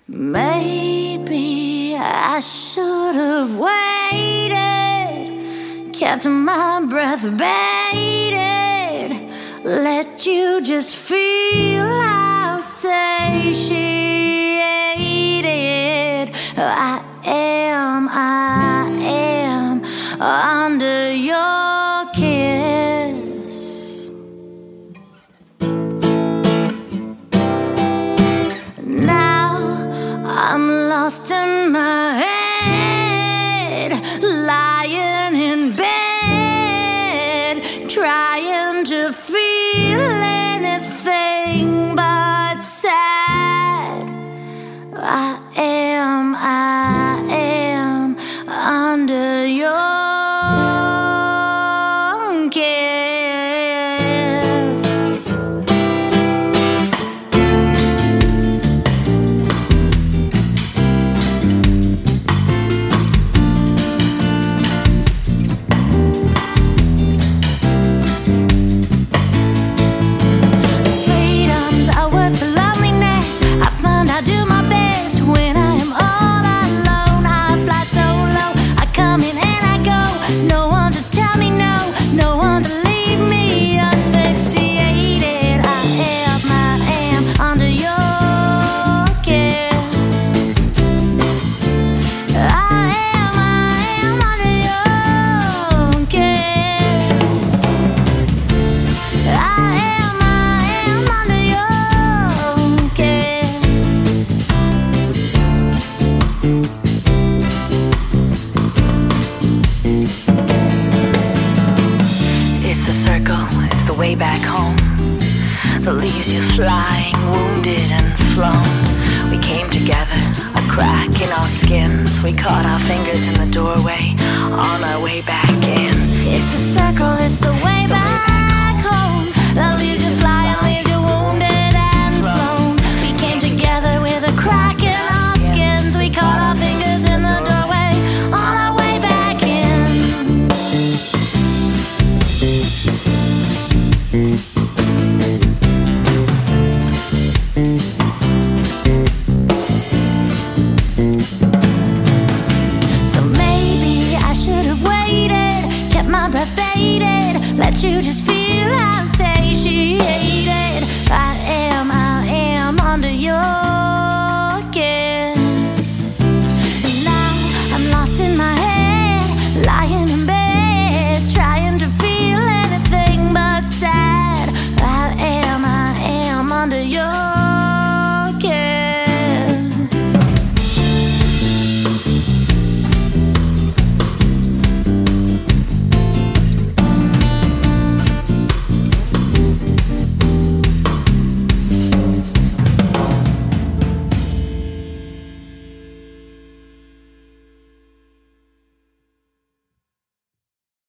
Maybe I should have waited, kept my breath, baited, let you just feel how satiated I am under your kiss. Now I'm lost in my head, lying in bed, trying to feel anything but sad. I am under your kiss. Freedom's a word for loneliness. I find I do my best when I am all alone. I fly so low, I come in and I go. No one to tell me no, no one to leave me asphyxiated. I am under your kiss. I am under your kiss. I am under your kiss. It's the circle, it's the way back home that leaves you flying, wounded and flown. We came together, a crack in our skins. We caught our fingers in the doorway, on our way back in. It's a circle,